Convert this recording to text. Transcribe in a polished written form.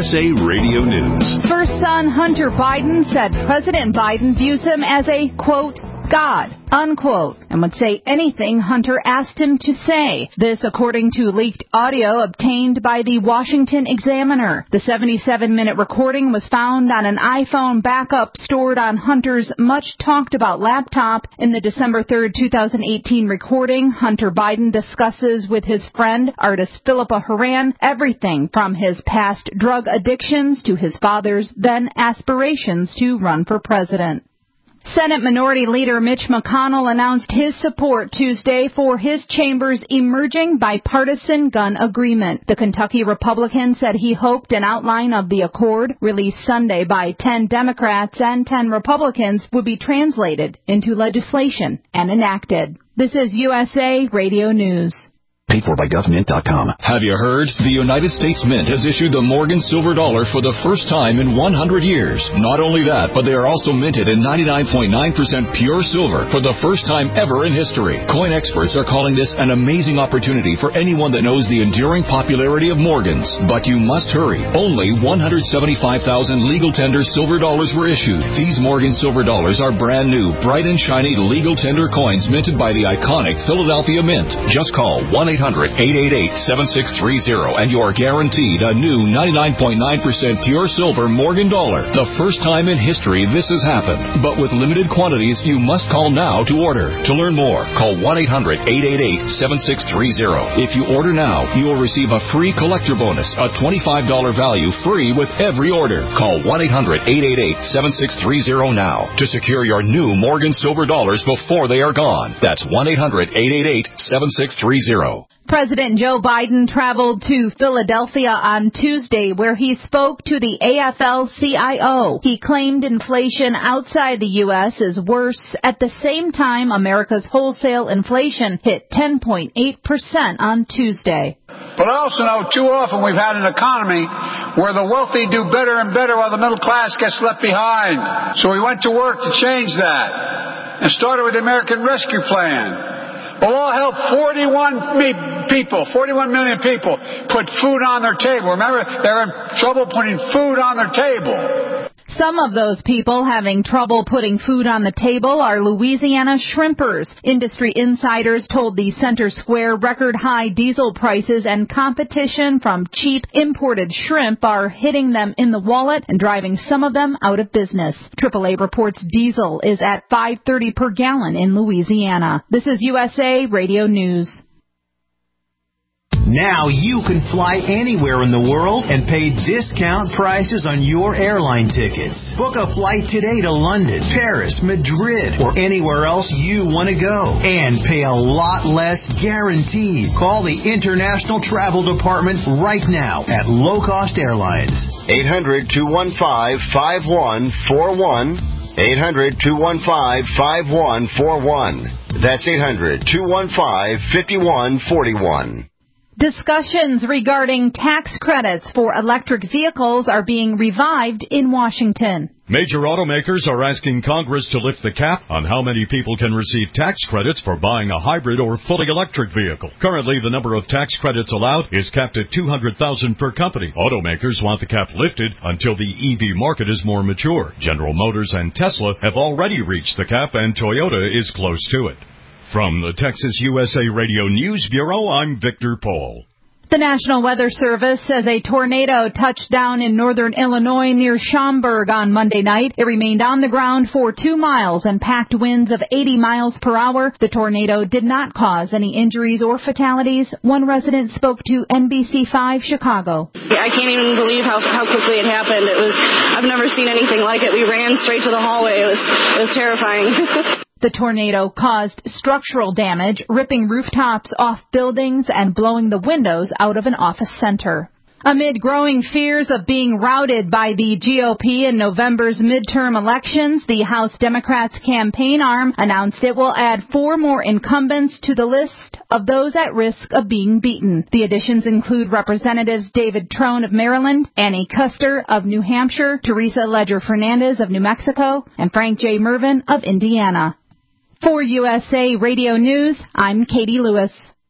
USA Radio News. First son Hunter Biden said President Biden views him as a, quote, God, unquote, and would say anything Hunter asked him to say. This according to leaked audio obtained by the Washington Examiner. The 77-minute recording was found on an iPhone backup stored on Hunter's much-talked-about laptop. In the December 3rd, 2018 recording, Hunter Biden discusses with his friend, artist Philippa Horan, everything from his past drug addictions to his father's then aspirations to run for president. Senate Minority Leader Mitch McConnell announced his support Tuesday for his chamber's emerging bipartisan gun agreement. The Kentucky Republican said he hoped an outline of the accord, released Sunday by 10 Democrats and 10 Republicans, would be translated into legislation and enacted. This is USA Radio News. Paid for by GovMint.com. Have you heard? The United States Mint has issued the Morgan Silver Dollar for the first time in 100 years. Not only that, but they are also minted in 99.9% pure silver for the first time ever in history. Coin experts are calling this an amazing opportunity for anyone that knows the enduring popularity of Morgans. But you must hurry. Only 175,000 legal tender silver dollars were issued. These Morgan Silver Dollars are brand new, bright and shiny legal tender coins minted by the iconic Philadelphia Mint. Just call 1-800-888-7630 and you are guaranteed a new 99.9% pure silver Morgan dollar. The first time in history this has happened. But with limited quantities, you must call now to order. To learn more, call 1-800-888-7630. If you order now, you will receive a free collector bonus, a $25 value free with every order. Call 1-800-888-7630 now to secure your new Morgan Silver Dollars before they are gone. That's 1-800-888-7630. President Joe Biden traveled to Philadelphia on Tuesday, where he spoke to the AFL-CIO. He claimed inflation outside the U.S. is worse. At the same time, America's wholesale inflation hit 10.8% on Tuesday. But I also know too often we've had an economy where the wealthy do better and better while the middle class gets left behind. So we went to work to change that and started with the American Rescue Plan. We'll all help 41 million people put food on their table. Remember, they're in trouble putting food on their table. Some of those people having trouble putting food on the table are Louisiana shrimpers. Industry insiders told the Center Square record-high diesel prices and competition from cheap imported shrimp are hitting them in the wallet and driving some of them out of business. AAA reports diesel is at $5.30 per gallon in Louisiana. This is USA Radio News. Now you can fly anywhere in the world and pay discount prices on your airline tickets. Book a flight today to London, Paris, Madrid, or anywhere else you want to go. And pay a lot less guaranteed. Call the International Travel Department right now at Low Cost Airlines. 800-215-5141. 800-215-5141. That's 800-215-5141. Discussions regarding tax credits for electric vehicles are being revived in Washington. Major automakers are asking Congress to lift the cap on how many people can receive tax credits for buying a hybrid or fully electric vehicle. Currently, the number of tax credits allowed is capped at 200,000 per company. Automakers want the cap lifted until the EV market is more mature. General Motors and Tesla have already reached the cap, and Toyota is close to it. From the Texas USA Radio News Bureau, I'm Victor Paul. The National Weather Service says a tornado touched down in northern Illinois near Schaumburg on Monday night. It remained on the ground for 2 miles and packed winds of 80 miles per hour. The tornado did not cause any injuries or fatalities. One resident spoke to NBC5 Chicago. I can't even believe how quickly it happened. I've never seen anything like it. We ran straight to the hallway. It was terrifying. The tornado caused structural damage, ripping rooftops off buildings and blowing the windows out of an office center. Amid growing fears of being routed by the GOP in November's midterm elections, the House Democrats' campaign arm announced it will add 4 more incumbents to the list of those at risk of being beaten. The additions include Representatives David Trone of Maryland, Annie Kuster of New Hampshire, Teresa Ledger Fernandez of New Mexico, and Frank J. Mervyn of Indiana. For USA Radio News, I'm Katie Lewis.